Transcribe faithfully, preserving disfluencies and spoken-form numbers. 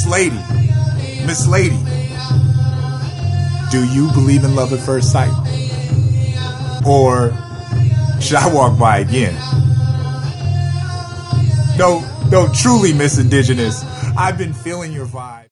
Lady, Miss Lady, do you believe in love at first sight? Or should I walk by again? No, no, truly, Miss Indigenous, I've been feeling your vibe.